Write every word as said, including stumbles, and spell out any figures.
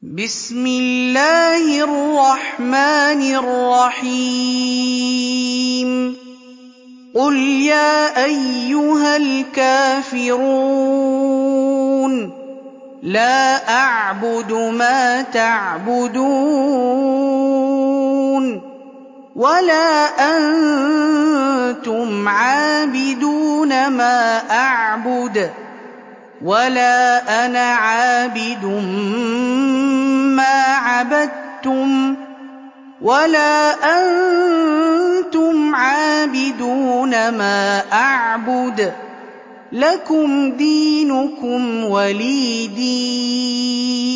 بسم الله الرحمن الرحيم قل يا أيها الكافرون لا أعبد ما تعبدون ولا أنتم عابدون ما أعبد ولا أنا عابد ما عبدتم ولا أنتم عابدون ما أعبد لكم دينكم ولي دين